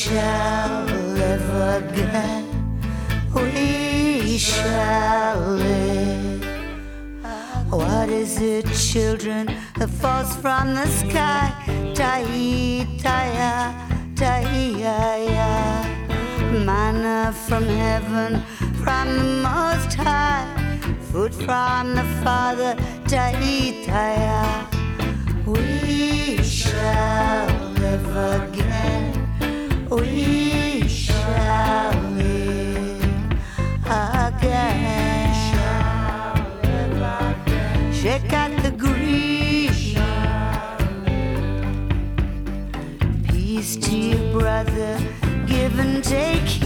shall live again. We shall live. What is it, children, that falls from the sky? Tai-taya, tai-ya-ya. Manna from heaven, from the Most High. Food from the Father, tai-taya. We shall live again. We shall live again. Shake out the greed. Peace to your brother. Give and take.